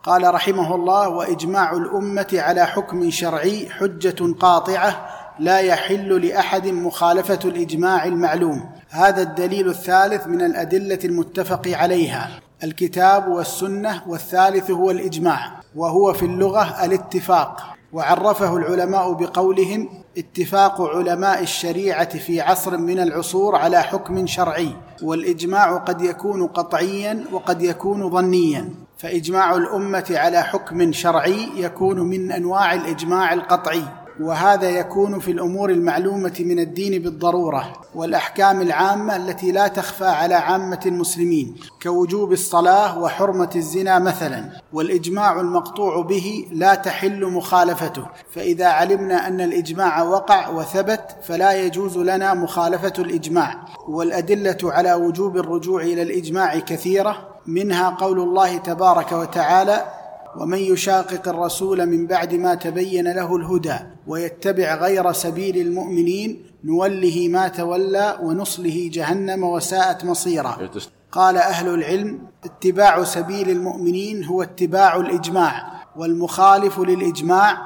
قال رحمه الله: وإجماع الأمة على حكم شرعي حجة قاطعة لا يحل لأحد مخالفة الإجماع المعلوم. هذا الدليل الثالث من الأدلة المتفق عليها، الكتاب والسنة، والثالث هو الإجماع، وهو في اللغة الاتفاق، وعرفه العلماء بقولهم: اتفاق علماء الشريعة في عصر من العصور على حكم شرعي. والإجماع قد يكون قطعيا وقد يكون ظنيا، فإجماع الأمة على حكم شرعي يكون من أنواع الإجماع القطعي، وهذا يكون في الأمور المعلومة من الدين بالضرورة، والأحكام العامة التي لا تخفى على عامة المسلمين، كوجوب الصلاة وحرمة الزنا مثلا. والإجماع المقطوع به لا تحل مخالفته، فإذا علمنا أن الإجماع وقع وثبت فلا يجوز لنا مخالفة الإجماع. والأدلة على وجوب الرجوع إلى الإجماع كثيرة، منها قول الله تبارك وتعالى: ومن يشاقق الرسول من بعد ما تبين له الهدى ويتبع غير سبيل المؤمنين نوله ما تولى ونصله جهنم وساءت مصيرا. قال أهل العلم: اتباع سبيل المؤمنين هو اتباع الإجماع، والمخالف للإجماع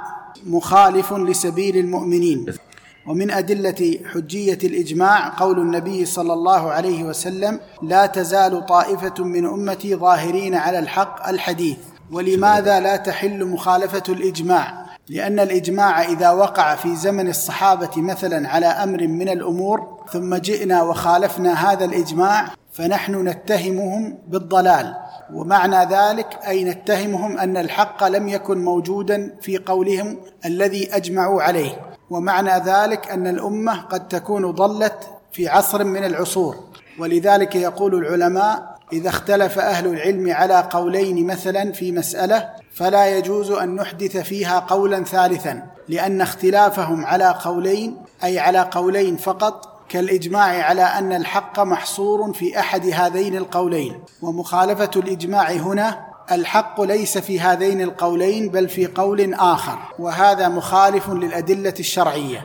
مخالف لسبيل المؤمنين. ومن أدلة حجية الإجماع قول النبي صلى الله عليه وسلم: لا تزال طائفة من أمتي ظاهرين على الحق الحديث. ولماذا لا تحل مخالفة الإجماع؟ لأن الإجماع إذا وقع في زمن الصحابة مثلا على أمر من الأمور، ثم جئنا وخالفنا هذا الإجماع، فنحن نتهمهم بالضلال. ومعنى ذلك أي نتهمهم أن الحق لم يكن موجودا في قولهم الذي أجمعوا عليه. ومعنى ذلك أن الأمة قد تكون ضلت في عصر من العصور. ولذلك يقول العلماء: إذا اختلف أهل العلم على قولين مثلا في مسألة، فلا يجوز أن نحدث فيها قولا ثالثا، لأن اختلافهم على قولين أي على قولين فقط كالإجماع على أن الحق محصور في أحد هذين القولين. ومخالفة الإجماع هنا الحق ليس في هذين القولين بل في قول آخر، وهذا مخالف للأدلة الشرعية.